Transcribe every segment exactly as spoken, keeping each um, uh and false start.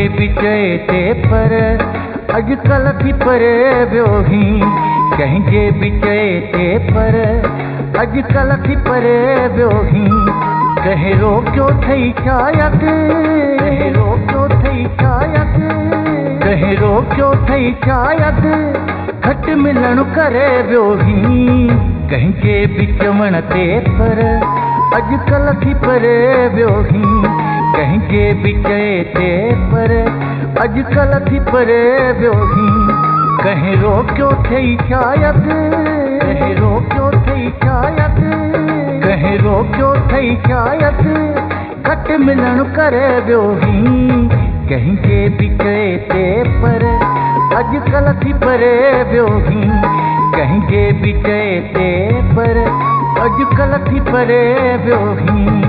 बिचए ते पर अॼुकल्ह थी परे वियो ही कंहिंजे बिचए ते पर अॼुकल्ह थी परे वियो ही कहे रोकियो अथई शायद कहे रोकियो अथई शायद कहे रोकियो अथई शायद घटि मिलण करे वियो ही कंहिंजे बिचवण ते पर अॼुकल्ह थी परे वियो ही कंहिंजे बिचए ते पर अॼुकल्ह थी परे वियो ही कहे रोकियो अथई शायद कहे रोकियो अथई शायद कहे रोकियो अथई शायद घटि मिलण करे वियो ही कंहिंजे बिचए ते पर अॼुकल्ह थी परे वियो ही कंहिंजे बिचए ते पर अॼुकल्ह थी परे वियो ही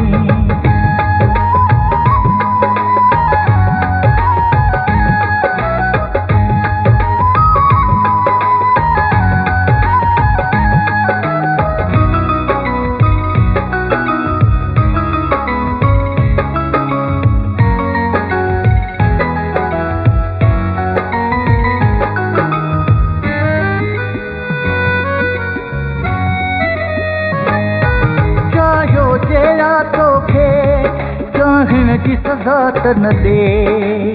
जी सज़ा त न दे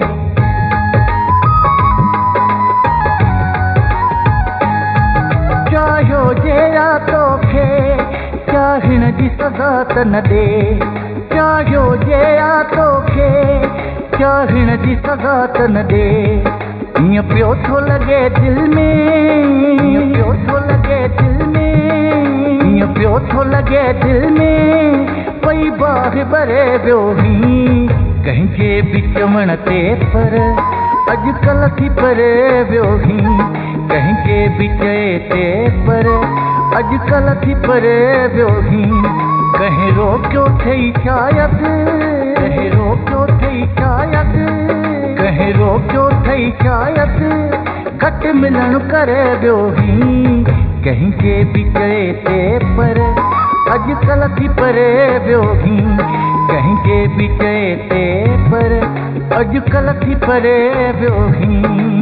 चाहियो जहिड़ा तोखे चाहिण जी सज़ा त न दे चाहियो जहिड़ा तोखे चाहिण जी सज़ा त न दे हीअं पियो थो लॻे दिलि में हीअं पियो थो लॻे दिलि में हीअं पियो थो लॻे दिलि में पई बाहि भरे वियो ही कंहिंजे बिचवण ते पर अॼुकल्ह थी परे वियो ही कंहिंजे बिचए ते पर अॼुकल्ह थी परे वियो ही कहे रोकियो अथई शायद कहे रोकियो अथई शायद कहे रोकियो अथई शायद घटि मिलण करे वियो ही कंहिंजे बिचए ते पर अॼुकल्ह थी परे वियो ही कंहिंजे बिचए ते पर अॼुकल्ह थी परे वियो ही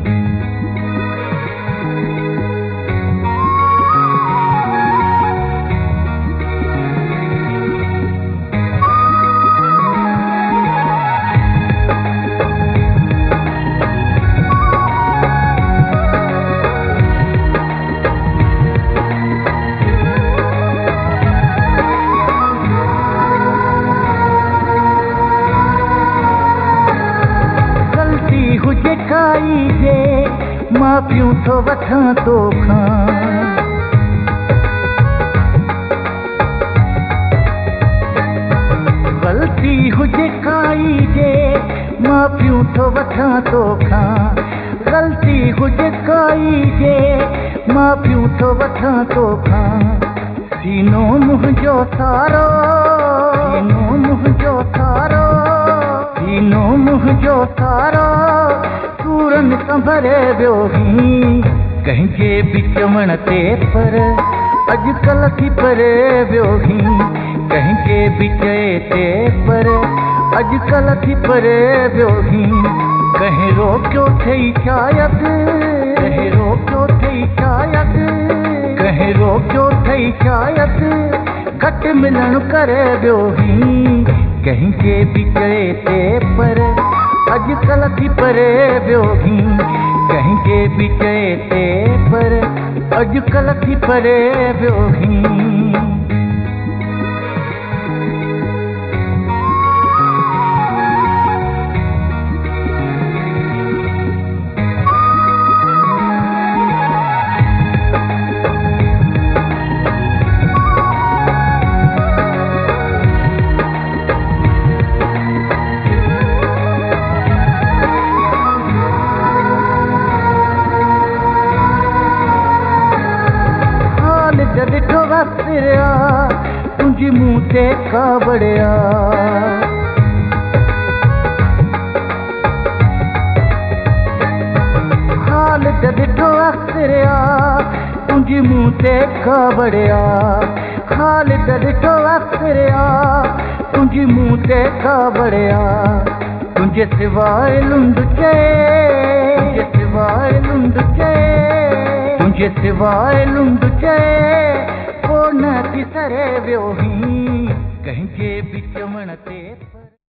हुजे काई जे माफ़ियूं थो वठां तोखां ग़लती हुजे काई जे माफ़ियूं थो वठां तोखां ग़लती हुजे काई जे माफ़ियूं थो वठां तोखां सीनो मुंहिंजो सारो सीनो मुंहिंजो सारो सीनो मुंहिंजो सारो सूरन संभरे वियो ही कंहिंजे बिचवण ते पर अॼुकल्ह थी परे वियो ही कंहिंजे बिचए ते पर अॼुकल्ह थी परे वियो ही कहे रोकियो अथई शायद कहे रोकियो अथई शायद कहे रोकियो अथई शायद घटि मिलण करे वियो ही कंहिंजे बिचए ते पर अॼुकल्ह थी परे वियो ही कंहिंजे बिचए ते पर अॼुकल्ह थी परे वियो ही ॾिठो वसिरिया तुंहिंजी मूं ते कावड़िया हाल ॾिठो वसिरिया तुंहिंजी मूं ते कावड़िया हाल ॾिठो वसिरिया तुंहिंजी मूं ते कावड़िया तुझे सिवाय लुंड के, तुझे सिवाय लुंड के, तुझे सिवाय लुंड के कोण तिसरे व्योही कहीं के बिच म्हणते